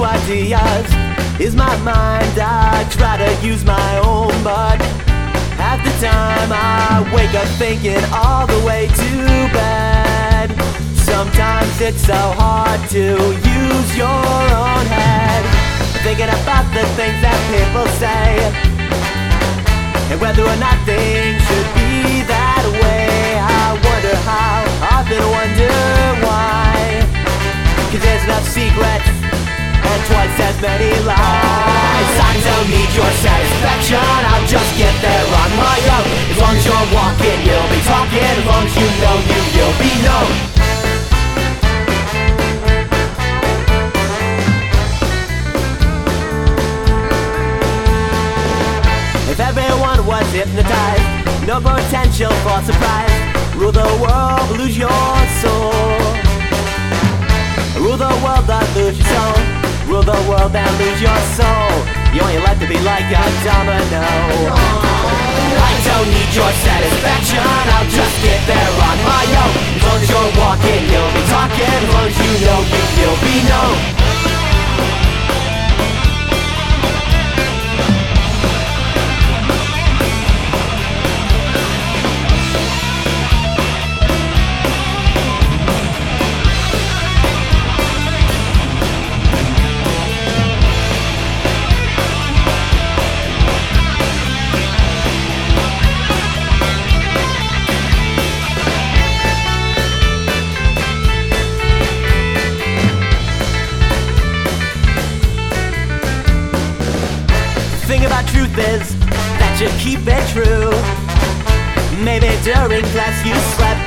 ideas is my mind. I try to use my own, but half the time I wake up thinking all the way to bed. Sometimes it's so hard to use your own head, thinking about the things that people say, and whether or not things should be that way. I wonder how, often wonder why, 'cause there's enough secrets and twice as many lies. I don't need your satisfaction, I'll just get there on my own. As long as you're walking, you'll be talking. As long as you know you, you'll be known. If everyone was hypnotized, no potential for surprise. Rule the world, lose your soul. Rule the world, not lose your soul. Rule the world and lose your soul. You want your life to be like a domino. I don't need your satisfaction, I'll just get there on my own. As long as you're walking, you'll be talking. As long as you know you, you'll be known. The thing about truth is that you keep it true. Maybe during class you slept.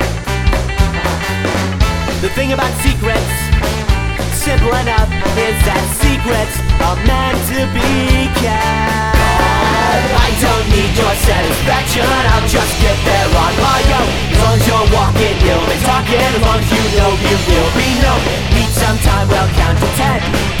The thing about secrets, simple enough, is that secrets are meant to be kept. I don't need your satisfaction, I'll just get there on my own. As long as you're walking, you'll be talking. As long as you know you will be known. Need some time, well count to 10.